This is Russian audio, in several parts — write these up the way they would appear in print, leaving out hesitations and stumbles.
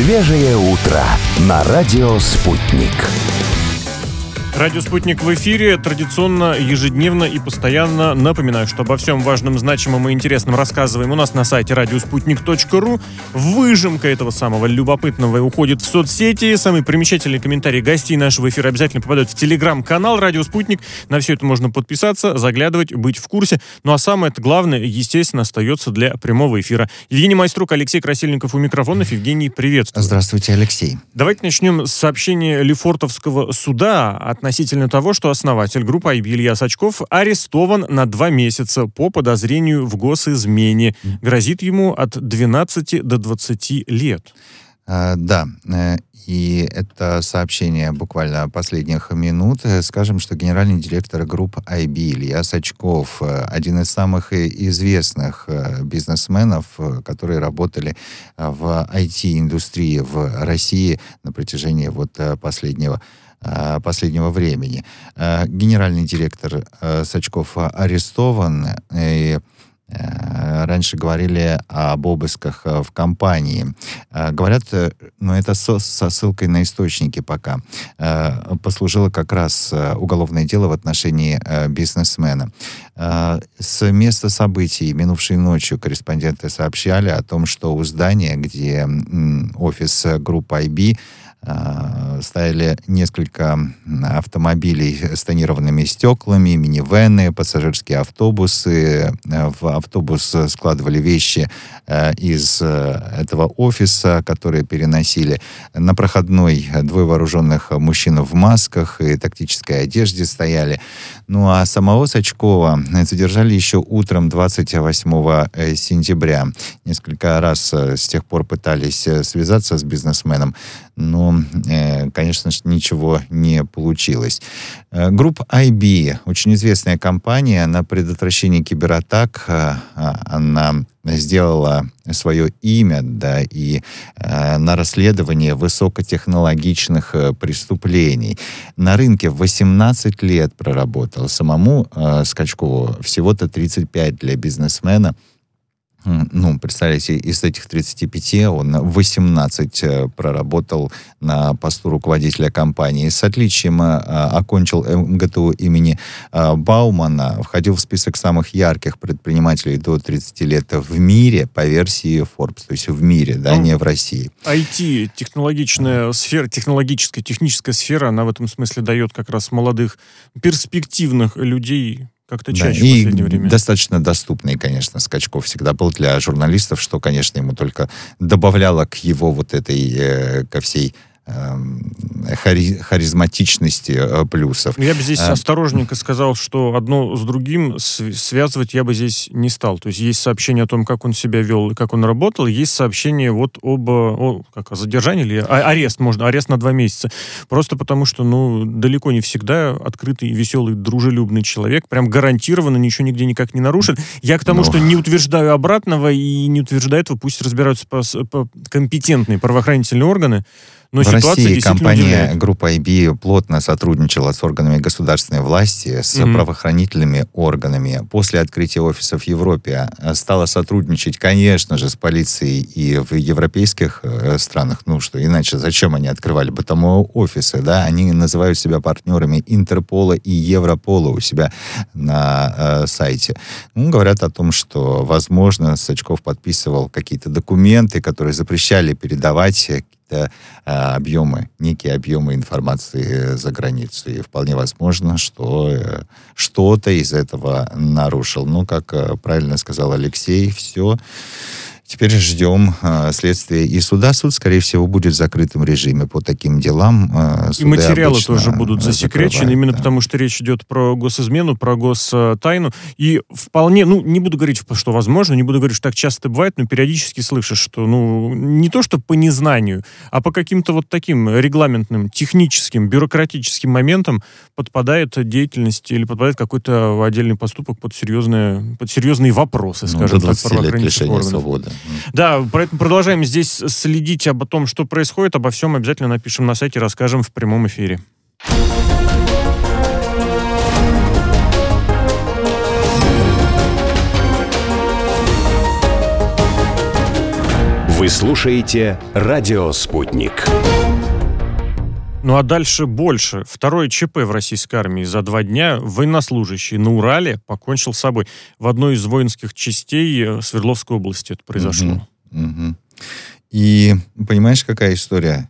Свежее утро на радио «Спутник». Радио «Спутник» в эфире. Традиционно, ежедневно и постоянно напоминаю, что обо всем важном, значимом и интересном рассказываем у нас на сайте radiosputnik.ru. Выжимка этого самого любопытного уходит в соцсети. Самые примечательные комментарии гостей нашего эфира обязательно попадают в телеграм-канал «Радио Спутник». На все это можно подписаться, заглядывать, быть в курсе. Ну а самое главное, естественно, остается для прямого эфира. Евгений Майструк, Алексей Красильников у микрофонов. Евгений, приветствую. Здравствуйте, Алексей. Давайте начнем с сообщения Лефортовского суда относительно того, что основатель группы IB Илья Сачков арестован на 2 месяца по подозрению в госизмене. Грозит ему от 12 до 20 лет. Да, и это сообщение буквально последних минут. Скажем, что генеральный директор группы IB Илья Сачков, один из самых известных бизнесменов, которые работали в IT-индустрии в России на протяжении последнего времени. Генеральный директор Сачков арестован, и раньше говорили об обысках в компании. Говорят, но это со ссылкой на источники пока. Послужило как раз уголовное дело в отношении бизнесмена. С места событий минувшей ночью корреспонденты сообщали о том, что у здания, где офис группы IB, стояли несколько автомобилей с тонированными стеклами, минивэны, пассажирские автобусы. В автобус складывали вещи из этого офиса, которые переносили. На проходной 2 вооруженных мужчин в масках и тактической одежде стояли. Ну а самого Сачкова задержали еще утром 28 сентября. Несколько раз с тех пор пытались связаться с бизнесменом, но, конечно же, ничего не получилось. Группа IB, очень известная компания, на предотвращение кибератак, она сделала свое имя, да, и на расследование высокотехнологичных преступлений. На рынке 18 лет проработал. Самому Сачкову всего-то 35 для бизнесмена. Ну, представляете, из этих 35 он 18 проработал на посту руководителя компании. С отличием окончил МГТУ имени Баумана, входил в список самых ярких предпринимателей до 30 лет в мире по версии Forbes, то есть в мире, да, не в России. IT, технологичная сфера, техническая сфера, она в этом смысле дает как раз молодых, перспективных людей как-то чаще в последнее время. Достаточно доступный, конечно, Сачков всегда был для журналистов, что, конечно, ему только добавляло к его ко всей харизматичности плюсов. Я бы здесь осторожненько сказал, что одно с другим связывать я бы здесь не стал. То есть есть сообщение о том, как он себя вел и как он работал, есть сообщение об задержании или арест на 2 месяца. Просто потому что, далеко не всегда открытый, веселый, дружелюбный человек прям гарантированно ничего нигде никак не нарушит. Я к тому, что не утверждаю обратного и не утверждаю этого, пусть разбираются компетентные правоохранительные органы. Но в России компания группа IB плотно сотрудничала с органами государственной власти, с правоохранительными органами. После открытия офисов в Европе стала сотрудничать, конечно же, с полицией и в европейских странах. Ну что, иначе зачем они открывали бы там офисы, да? Они называют себя партнерами Интерпола и Европола у себя на сайте. Говорят о том, что, возможно, Сачков подписывал какие-то документы, которые запрещали передавать некие объемы информации за границу. И вполне возможно, что что-то из этого нарушил. Как правильно сказал Алексей, все. Теперь ждем следствия и суда. Суд, скорее всего, будет в закрытом режиме по таким делам. И материалы тоже будут засекречены, именно потому что речь идет про госизмену, про гостайну. И вполне, не буду говорить, что возможно, не буду говорить, что так часто бывает, но периодически слышишь, что, не то что по незнанию, а по каким-то таким регламентным, техническим, бюрократическим моментам подпадает деятельность или подпадает какой-то отдельный поступок под серьезные вопросы, скажем так, правоохранительных органов. Свободы. Да, поэтому продолжаем здесь следить о том, что происходит. Обо всем обязательно напишем на сайте, расскажем в прямом эфире. В Вы слушаете «Радио Спутник». Ну а дальше больше. Второе ЧП в российской армии. За 2 дня военнослужащий на Урале покончил с собой. В одной из воинских частей Свердловской области это произошло. И понимаешь, какая история?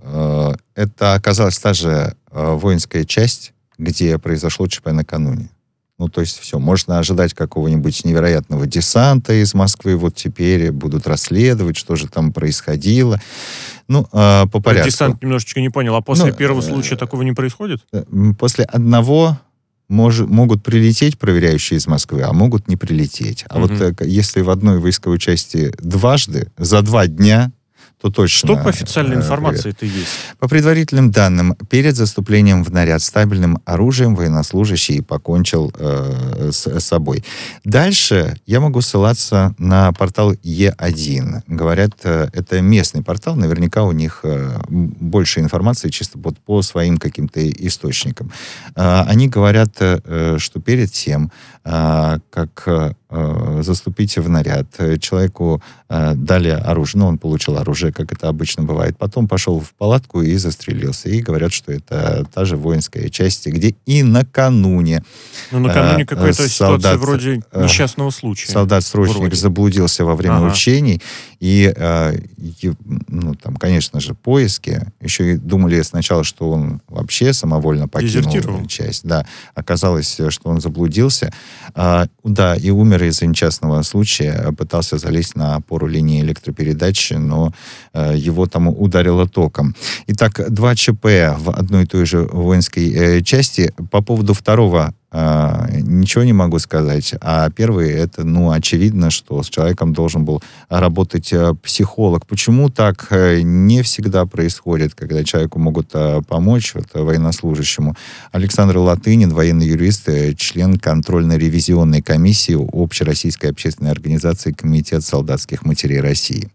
Это оказалась та же воинская часть, где произошло ЧП накануне. Ну, то есть все, можно ожидать какого-нибудь невероятного десанта из Москвы, вот теперь будут расследовать, что же там происходило. Ну, по порядку. Десант немножечко не понял, а после первого случая такого не происходит? После одного могут прилететь проверяющие из Москвы, а могут не прилететь. А вот если в одной войсковой части дважды, за 2 дня, то точно... Что по официальной информации это есть? По предварительным данным, перед заступлением в наряд стабильным оружием военнослужащий покончил с собой. Дальше я могу ссылаться на портал Е1. Говорят, это местный портал, наверняка у них больше информации чисто вот по своим каким-то источникам. Они говорят, что перед тем, как заступить в наряд, человеку дали оружие, ну, он получил оружие, как это обычно бывает, потом пошел в палатку и застрелился. И говорят, что это та же воинская часть, где и накануне... Ну, накануне какая-то ситуация вроде несчастного случая. Солдат-срочник заблудился во время учений, и, ну, там, конечно же, поиски. Еще и думали сначала, что он вообще самовольно покинул часть. Да, оказалось, что он заблудился. Да, и умер из-за несчастного случая, пытался залезть на опору линии электропередачи, но его там ударило током. Итак, 2 ЧП в одной и той же воинской части. По поводу второго ничего не могу сказать. А первый, это, ну, очевидно, что с человеком должен был работать психолог. Почему так не всегда происходит, когда человеку могут помочь, вот, военнослужащему? Александр Латынин, военный юрист, член контрольно-ревизионной комиссии Общероссийской общественной организации «Комитет солдатских матерей России».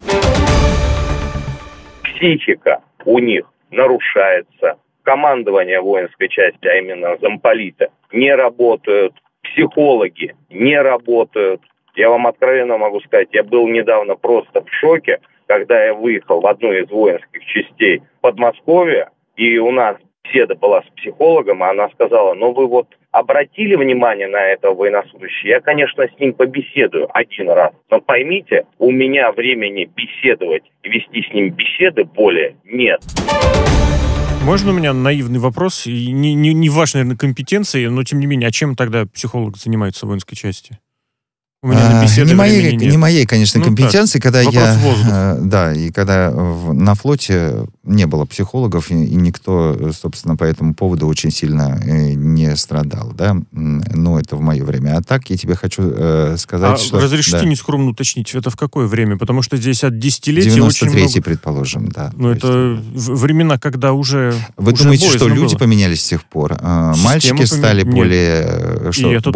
Психика у них нарушается. Командование воинской части, а именно замполиты, не работают. Психологи не работают. Я вам откровенно могу сказать, я был недавно просто в шоке, когда я выехал в одну из воинских частей Подмосковья, и у нас беседа была с психологом, и она сказала: ну вы вот обратили внимание на этого военнослужащего? Я, конечно, с ним побеседую 1 раз, но поймите, у меня времени беседовать и вести с ним беседы более нет. Можно у меня наивный вопрос? И не вашей, наверное, компетенции, но тем не менее, а чем тогда психолог занимается в воинской части? У меня на беседы не моей, конечно, компетенции, так, когда я... Да, и когда на флоте не было психологов, и никто, собственно, по этому поводу очень сильно не страдал, да, но это в мое время. А так я тебе хочу сказать, что... Разрешите нескромно уточнить, это в какое время? Потому что здесь от десятилетия очень много... 93-й, предположим, да. Ну, это времена, когда уже... Вы думаете, что люди поменялись с тех пор? Мальчики стали более...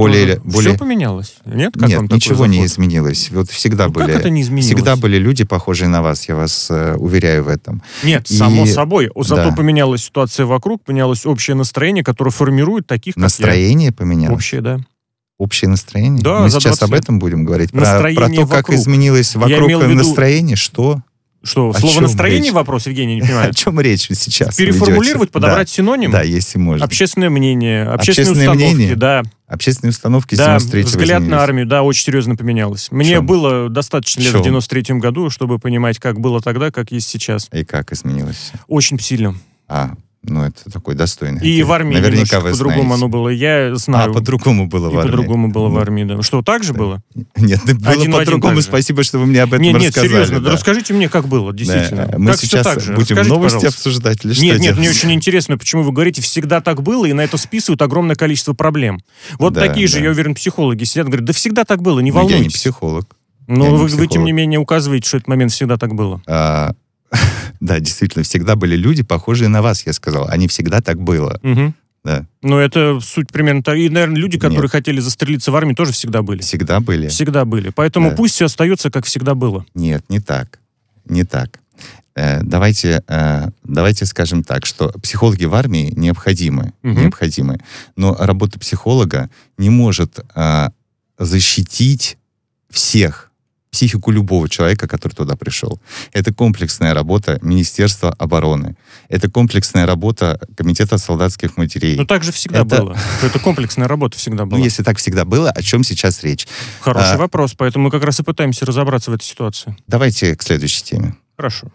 Все поменялось? Нет? Нет, ничего не изменилось. Вот всегда были... Как это не изменилось? Всегда были люди, похожие на вас, я вас уверяю в этом. Нет, само собой. Зато поменялась ситуация вокруг, поменялось общее настроение, которое формирует таких, как настроение поменялось? Общее, да. Общее настроение? Да, мы сейчас об этом будем говорить? Про то, как вокруг. Изменилось вокруг настроение? Что? Что, слово «настроение» вопрос, Евгений, не понимаю? О чем речь сейчас? Переформулировать, подобрать синоним? Да, если можно. Общественное мнение, общественные установки, да. Общественные установки с 93-го взгляд на армию, да, очень серьезно поменялось. Мне было достаточно лет в 93-м году, чтобы понимать, как было тогда, как есть сейчас. И как изменилось? Очень сильно. Ну, это такой достойный. И в армии наверняка по-другому оно было, я знаю. По-другому было в армии. По-другому было в армии, да. Что, так же было? Нет, было по-другому, спасибо, что вы мне об этом рассказали. Нет, серьезно, да. Расскажите мне, как было, действительно. Мы сейчас будем новости обсуждать или что? Нет, мне очень интересно, почему вы говорите, всегда так было, и на это списывают огромное количество проблем. Вот такие же, я уверен, психологи сидят, говорят, да всегда так было, не волнуйтесь. Я не психолог. Но вы, тем не менее, указываете, что этот момент всегда так было. Да, действительно, всегда были люди, похожие на вас, я сказал. Они всегда так было. Да. Ну, это суть примерно так. И, наверное, люди, которые хотели застрелиться в армии, тоже всегда были. Всегда были? Всегда были. Поэтому пусть все остается, как всегда было. Нет, не так. Не так. Давайте скажем так, что психологи в армии необходимы. Но работа психолога не может защитить всех психику любого человека, который туда пришел. Это комплексная работа Министерства обороны. Это комплексная работа Комитета солдатских матерей. Ну, так же всегда было. Это комплексная работа всегда была. Ну, если так всегда было, о чем сейчас речь? Хороший вопрос, поэтому мы как раз и пытаемся разобраться в этой ситуации. Давайте к следующей теме. Хорошо.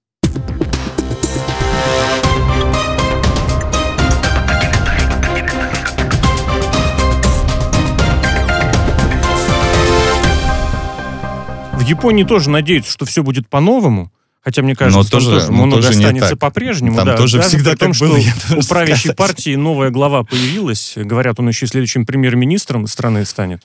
В Японии тоже надеются, что все будет по-новому, хотя, мне кажется, там тоже много останется по-прежнему. Там тоже даже всегда при том, так было. Что у правящей партии новая глава появилась. Говорят, он еще и следующим премьер-министром страны станет.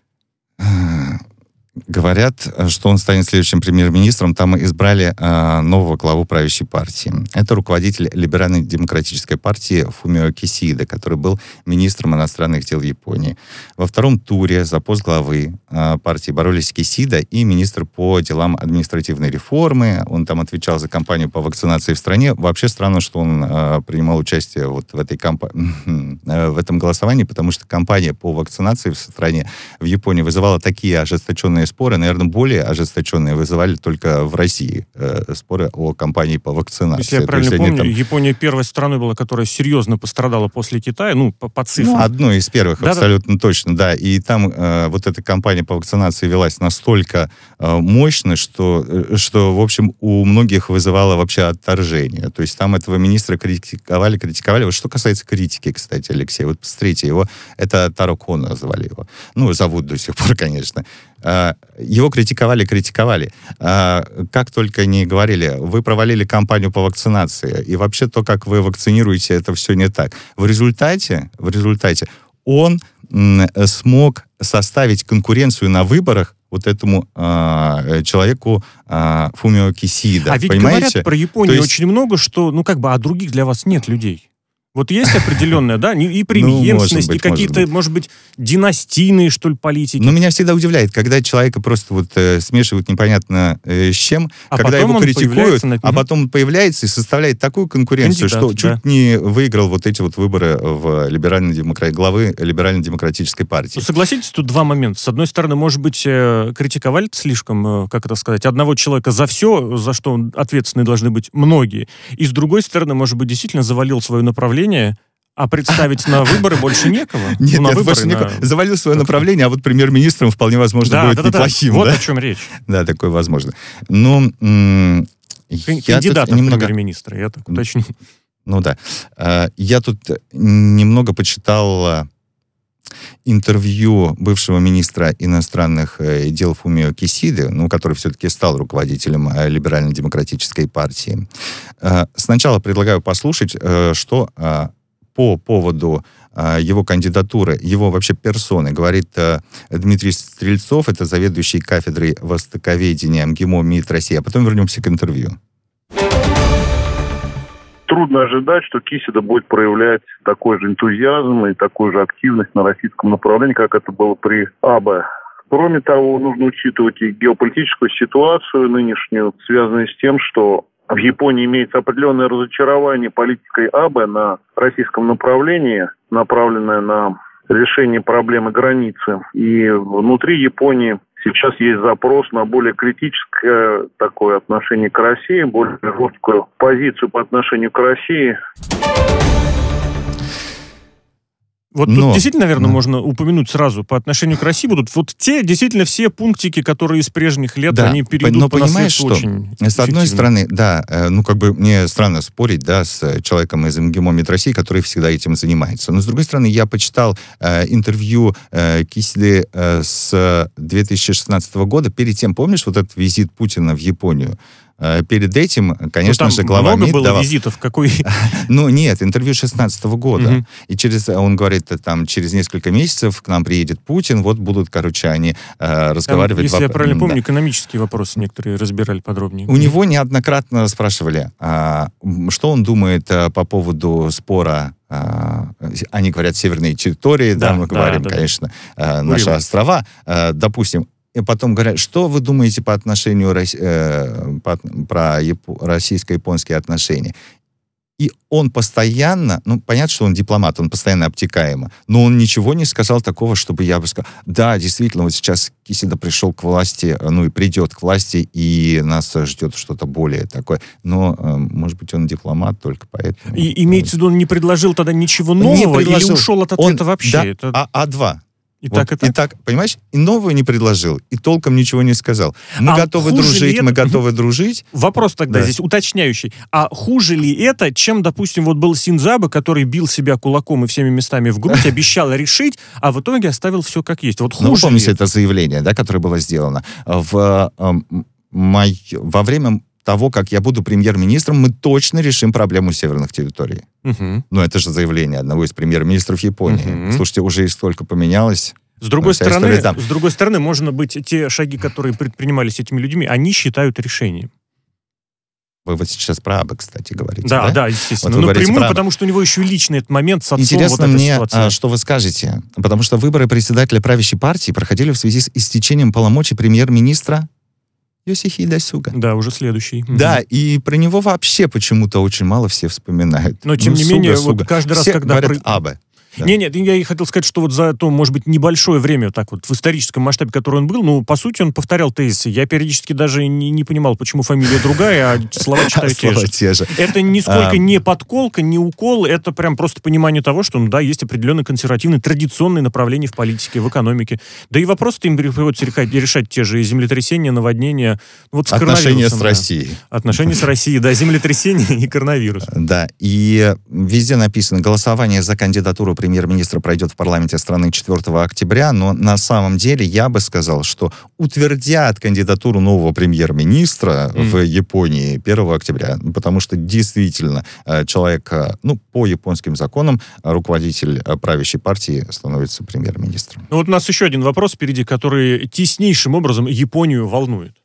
Говорят, что он станет следующим премьер-министром. Там избрали нового главу правящей партии. Это руководитель Либеральной демократической партии Фумио Кисида, который был министром иностранных дел Японии. Во втором туре за пост главы партии боролись Кисида и министр по делам административной реформы. Он там отвечал за кампанию по вакцинации в стране. Вообще странно, что он принимал участие вот в этом голосовании, потому что кампания по вакцинации в стране, в Японии, вызывала такие ожесточенные споры, наверное, более ожесточенные вызывали только в России споры о кампании по вакцинации. Если я правильно помню, Япония первой страной была, которая серьезно пострадала после Китая, по цифрам. Одной из первых, абсолютно точно, да. И там вот эта кампания по вакцинации велась настолько мощно, что, в общем, у многих вызывало вообще отторжение. То есть там этого министра критиковали. Вот что касается критики, кстати, Алексей, вот посмотрите, это Таро Коно звали его. Зовут до сих пор, конечно. Его критиковали. Как только не говорили, вы провалили кампанию по вакцинации, и вообще то, как вы вакцинируете, это все не так. В результате он смог составить конкуренцию на выборах вот этому человеку Фумио Кисида. А ведь говорят про Японию очень много, что, а других для вас нет людей. Вот есть определенная, и преемственность, и какие-то, может быть, династийные, что ли, политики. Но меня всегда удивляет, когда человека просто смешивают непонятно с чем, когда его критикуют, а потом он появляется и составляет такую конкуренцию, что чуть не выиграл вот эти вот выборы в главы Либерально-демократической партии. Согласитесь, тут два момента. С одной стороны, может быть, критиковали слишком, одного человека за все, за что ответственны должны быть многие. И с другой стороны, может быть, действительно завалил свое направление, а представить на выборы больше некого? Нет, больше некого. Завалил свое направление, а вот премьер-министром вполне возможно будет неплохим. Вот о чем речь. Да, такое возможно. Кандидат в премьер-министра, я так уточню. Я тут немного почитал интервью бывшего министра иностранных дел Фумио Кисиды, который все-таки стал руководителем Либерально-демократической партии. Сначала предлагаю послушать, что по поводу его кандидатуры, его вообще персоны говорит Дмитрий Стрельцов, это заведующий кафедрой востоковедения МГИМО МИД России. А потом вернемся к интервью. Трудно ожидать, что Кисида будет проявлять такой же энтузиазм и такую же активность на российском направлении, как это было при Абе. Кроме того, нужно учитывать и геополитическую ситуацию нынешнюю, связанную с тем, что в Японии имеется определенное разочарование политикой Абе на российском направлении, направленное на решение проблемы границы. И внутри Японии сейчас есть запрос на более критическое такое отношение к России, более жесткую позицию по отношению к России. Вот тут действительно, наверное, можно упомянуть сразу, по отношению к России будут вот те, действительно, все пунктики, которые из прежних лет, они перейдут по наследству очень с одной стороны, мне странно спорить, с человеком из МГИМО МИД России, который всегда этим занимается. Но, с другой стороны, я почитал интервью Кисиды с 2016 года. Перед тем, помнишь, вот этот визит Путина в Японию? Перед этим, конечно же, глава МИД было визитов? Какой? Нет, интервью 2016 года. И он говорит, через несколько месяцев к нам приедет Путин, вот будут, они разговаривать. Если я правильно помню, экономические вопросы некоторые разбирали подробнее. У него неоднократно спрашивали, что он думает по поводу спора. Они говорят, северные территории, мы говорим, конечно, наши острова, допустим. И потом говорят, что вы думаете по отношению про российско-японские отношения? И он постоянно, понятно, что он дипломат, он постоянно обтекаемо, но он ничего не сказал такого, чтобы я бы сказал, да, действительно, вот сейчас Кисида пришел к власти, и придет к власти, и нас ждет что-то более такое. Но, может быть, он дипломат только поэтому. И имеется в виду, он не предложил тогда ничего нового или ушел от ответа вообще? Да, А2. И так, понимаешь, и новую не предложил, и толком ничего не сказал. Мы готовы дружить. Вопрос тогда здесь уточняющий. А хуже ли это, чем, допустим, вот был Синдзабе, который бил себя кулаком и всеми местами в грудь, обещал решить, а в итоге оставил все как есть? Вот хуже помните это заявление, да, которое было сделано во время того, как я буду премьер-министром, мы точно решим проблему северных территорий. Это же заявление одного из премьер-министров Японии. Слушайте, уже и столько поменялось. С другой стороны, можно быть, те шаги, которые предпринимались этими людьми, они считают решением. Вы вот сейчас про Абе, кстати, говорите, да? Да, естественно. Вот напрямую, потому что у него еще личный этот момент с отцом. Интересно мне, что вы скажете. Потому что выборы председателя правящей партии проходили в связи с истечением полномочий премьер-министра Йосихиде Суга. Да, уже следующий. Да, и про него вообще почему-то очень мало все вспоминают. Но, тем не менее, вот каждый раз, все когда... говорят Абе. Да. Нет, я и хотел сказать, что вот за то, может быть, небольшое время, так вот, в историческом масштабе, который он был, по сути, он повторял тезисы. Я периодически даже не понимал, почему фамилия другая, а слова читаю те же. Это нисколько не подколка, не укол, это прям просто понимание того, что, есть определенные консервативные, традиционные направления в политике, в экономике. Да и вопросы-то им приходится решать те же землетрясения, наводнения. Вот с отношения с Россией. Отношения с Россией, да, землетрясения и коронавирус. Да, и везде написано, голосование за кандидатуру премьер-министра пройдет в парламенте страны 4 октября, но на самом деле я бы сказал, что утвердят кандидатуру нового премьер-министра в Японии 1 октября, потому что действительно человек, по японским законам, руководитель правящей партии становится премьер-министром. Вот у нас еще один вопрос впереди, который теснейшим образом Японию волнует.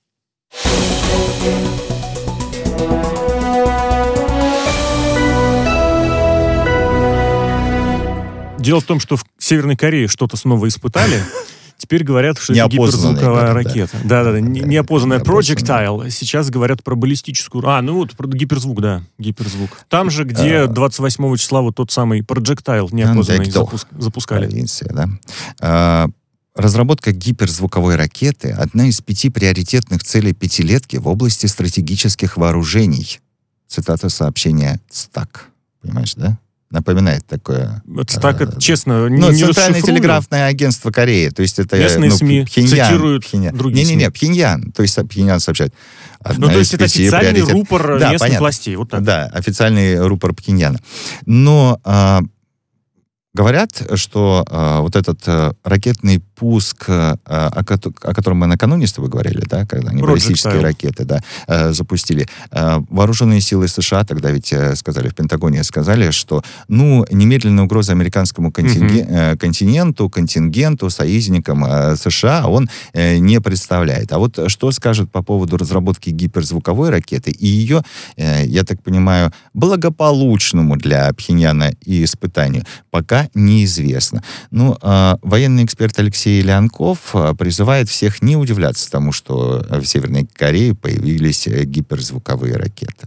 Дело в том, что в Северной Корее что-то снова испытали. Теперь говорят, что это гиперзвуковая ракета. Да, неопознанная projectile. Сейчас говорят про баллистическую... про гиперзвук, да, гиперзвук. Там же, где 28 числа вот тот самый projectile неопознанный запускали. Провинция, да. Разработка гиперзвуковой ракеты — одна из 5 приоритетных целей пятилетки в области стратегических вооружений. Цитата сообщения ЦТАК. Понимаешь, да? Напоминает такое... Так, это, честно, не Центральное телеграфное агентство Кореи. То есть это... Местные СМИ цитируют другие СМИ. Пхеньян. То есть Пхеньян сообщает. То есть это официальный рупор местных властей. Вот так. Да, официальный рупор Пхеньяна. Но... Говорят, что вот этот ракетный пуск, о котором мы накануне с тобой говорили, да, когда они баллистические ракеты запустили, вооруженные силы США тогда ведь сказали, в Пентагоне сказали, что немедленная угроза американскому контингенту, союзникам США он не представляет. А вот что скажут по поводу разработки гиперзвуковой ракеты и ее, я так понимаю, благополучному для Пхеньяна и испытанию, пока неизвестно. Военный эксперт Алексей Леонков призывает всех не удивляться тому, что в Северной Корее появились гиперзвуковые ракеты.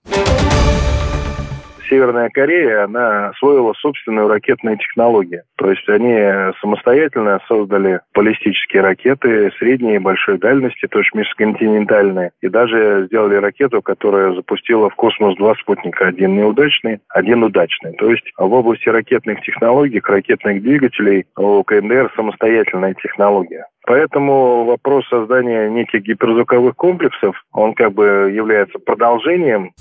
Северная Корея, она освоила собственную ракетную технологию. То есть они самостоятельно создали баллистические ракеты средней и большой дальности, то есть межконтинентальные. И даже сделали ракету, которая запустила в космос 2 спутника. Один неудачный, один удачный. То есть в области ракетных технологий, ракетных двигателей у КНДР самостоятельная технология. Поэтому вопрос создания неких гиперзвуковых комплексов, он является продолжением.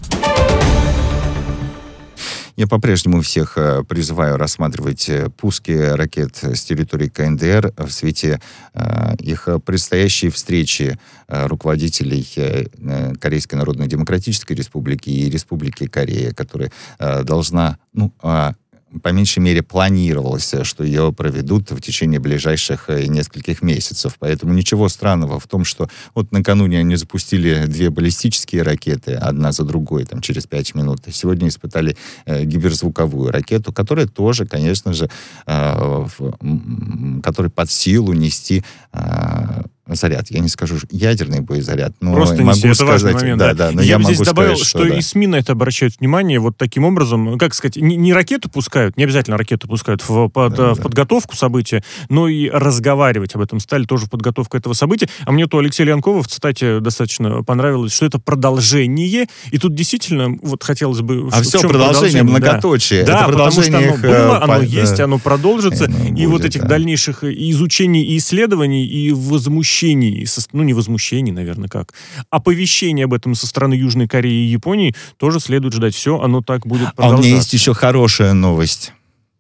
Я по-прежнему всех призываю рассматривать пуски ракет с территории КНДР в свете их предстоящей встречи руководителей Корейской Народно-Демократической Республики и Республики Корея, которая должна, по меньшей мере, планировалось, что ее проведут в течение ближайших нескольких месяцев. Поэтому ничего странного в том, что вот накануне они запустили 2 баллистические ракеты, одна за другой, через 5 минут. Сегодня испытали гиперзвуковую ракету, которая тоже, конечно же, которой под силу нести заряд. Я не скажу ядерный боезаряд, но просто могу это сказать... важный момент, да. Но я бы могу здесь добавил, сказать, что и СМИ на это обращают внимание вот таким образом. Как сказать, не ракету пускают, не обязательно ракету пускают в подготовку события, но и разговаривать об этом стали тоже в подготовку этого события. А мне то Алексей Лянкова в цитате достаточно понравилось, что это продолжение, и тут действительно вот хотелось бы... А все продолжение, многоточие. Да, это продолжение потому что оно было, оно есть, оно продолжится, и вот этих дальнейших изучений и исследований, и возмущений, не возмущений, наверное, как, оповещений об этом со стороны Южной Кореи и Японии тоже следует ждать. Все, оно так будет продолжаться. А у меня есть еще хорошая новость.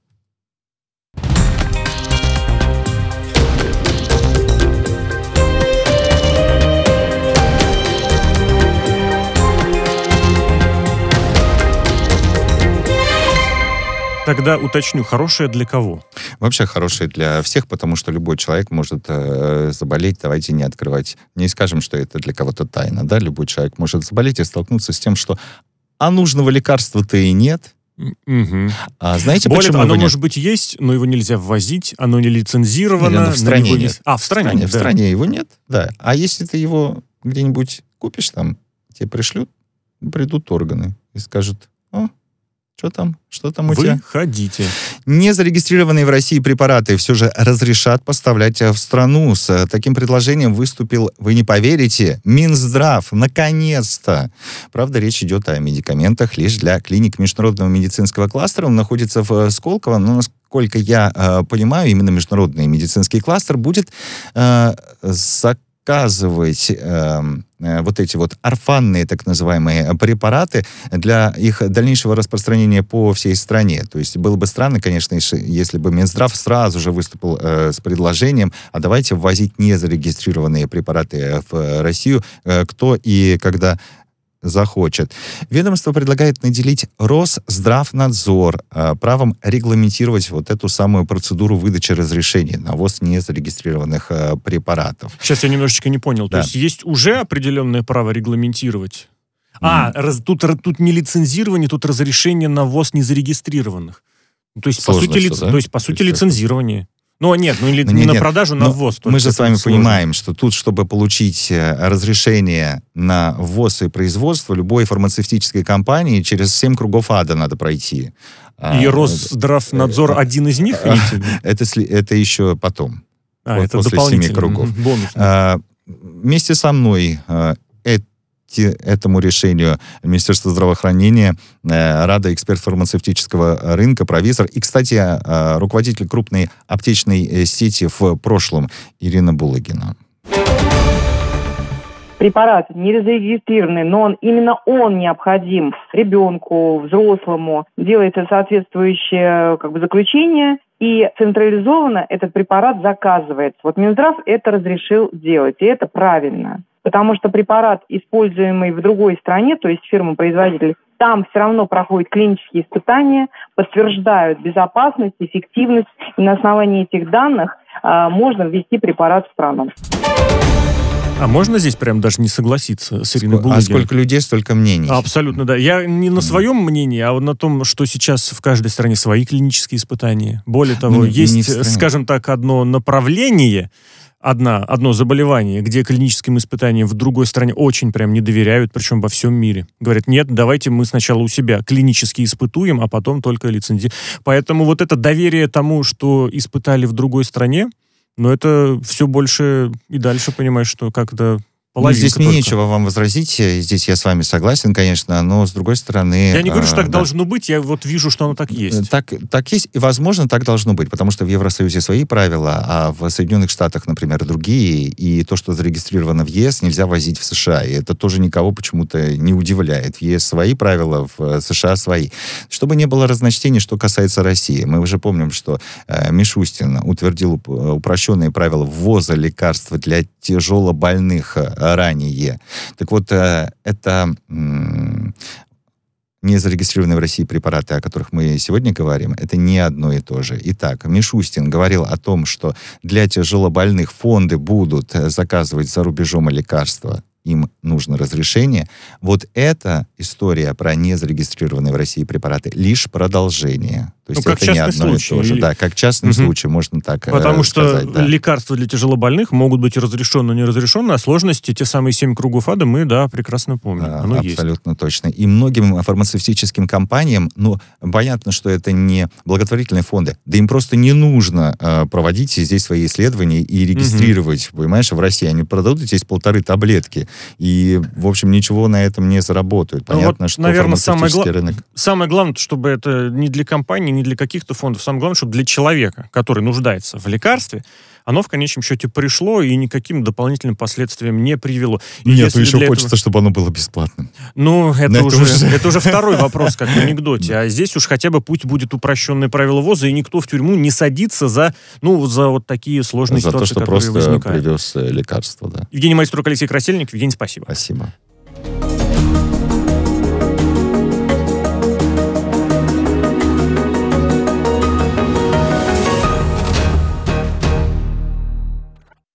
Тогда уточню, хорошее для кого? Вообще хорошее для всех, потому что любой человек может заболеть. Давайте не открывать. Не скажем, что это для кого-то тайна. Да? Любой человек может заболеть и столкнуться с тем, что нужного лекарства-то и нет. Угу. Знаете, более почему того, оно нет? может быть есть, но его нельзя ввозить, оно не лицензировано. В стране нет. В стране, в стране его нет, да. А если ты его где-нибудь купишь там, тебе придут органы и скажут: что там у тебя? Выходите. Незарегистрированные в России препараты все же разрешат поставлять в страну. С таким предложением выступил, вы не поверите, Минздрав. Наконец-то! Правда, речь идет о медикаментах лишь для клиник международного медицинского кластера. Он находится в Сколково, но, насколько я понимаю, именно международный медицинский кластер будет заказывать вот эти вот орфанные, так называемые, препараты для их дальнейшего распространения по всей стране. То есть было бы странно, конечно, если бы Минздрав сразу же выступил с предложением: а давайте ввозить незарегистрированные препараты в Россию, кто и когда захочет. Ведомство предлагает наделить Росздравнадзор правом регламентировать вот эту самую процедуру выдачи разрешений на ввоз незарегистрированных препаратов. Сейчас я немножечко не понял. Да. То есть уже определенное право регламентировать? Тут не лицензирование, тут разрешение на ввоз незарегистрированных. То есть, по сути, лицензирование. Не на продажу, на ввоз. Мы же с вами понимаем, что тут, чтобы получить разрешение на ввоз и производство любой фармацевтической компании, через 7 кругов ада надо пройти. И Росздравнадзор один из них? Это еще потом. Это после дополнительный 7 кругов. Бонус. Вместе со мной этому решению Министерства здравоохранения рада эксперт фармацевтического рынка, провизор и, кстати, руководитель крупной аптечной сети в прошлом Ирина Булагина. Препарат не зарегистрированный, но именно он необходим ребенку, взрослому. Делается соответствующее заключение, и централизованно этот препарат заказывается. Вот Минздрав это разрешил делать, и это правильно. Потому что препарат, используемый в другой стране, то есть фирма-производитель, там все равно проходят клинические испытания, подтверждают безопасность, эффективность, и на основании этих данных можно ввести препарат в страну. А можно здесь прям даже не согласиться с Ириной Булагиной? А сколько людей, столько мнений. Абсолютно, да. Я не на своем мнении, а вот на том, что сейчас в каждой стране свои клинические испытания. Более того, есть, скажем так, одно направление, одно заболевание, где клиническим испытаниям в другой стране очень прям не доверяют, причем во всем мире. Говорят: нет, давайте мы сначала у себя клинически испытуем, а потом только лицензируем. Поэтому вот это доверие тому, что испытали в другой стране, но это все больше и дальше понимаешь, что как-то половинка. Здесь мне нечего вам возразить. Здесь я с вами согласен, конечно, но с другой стороны... Я не говорю, что так должно быть, я вот вижу, что оно так есть. Так есть, и, возможно, так должно быть, потому что в Евросоюзе свои правила, а в Соединенных Штатах, например, другие, и то, что зарегистрировано в ЕС, нельзя возить в США, и это тоже никого почему-то не удивляет. В ЕС свои правила, в США свои. Чтобы не было разночтений, что касается России. Мы уже помним, что Мишустин утвердил упрощенные правила ввоза лекарств для тяжелобольных ранее. Так вот, это незарегистрированные в России препараты, о которых мы сегодня говорим, это не одно и то же. Итак, Мишустин говорил о том, что для тяжелобольных фонды будут заказывать за рубежом лекарства, им нужно разрешение. Вот эта история про незарегистрированные в России препараты лишь продолжение. То есть как это не частный одно случай. и то же. Или... Да, как частный случай, можно так Потому сказать. что лекарства для тяжелобольных могут быть и разрешенные, и неразрешенные, а сложности, те самые 7 кругов ада, мы, прекрасно помним. Оно абсолютно точно. И многим фармацевтическим компаниям, понятно, что это не благотворительные фонды, да им просто не нужно проводить здесь свои исследования и регистрировать, понимаешь, в России. Они продадут здесь 1,5 таблетки, и, в общем, ничего на этом не заработают. Понятно, что наверное, фармацевтический рынок... Самое главное, чтобы это не для компаний, не для каких-то фондов. Самое главное, чтобы для человека, который нуждается в лекарстве, оно в конечном счете пришло и никаким дополнительным последствиям не привело. И Нет, еще хочется, чтобы оно было бесплатным. Это уже второй вопрос, как в анекдоте. А здесь уж хотя бы пусть будет упрощенное правило ВОЗа, и никто в тюрьму не садится за вот такие сложные ситуации, которые возникают. За то, что просто привез лекарство, да. Евгений Майструк, Алексей Красильников. Евгений, спасибо. Спасибо.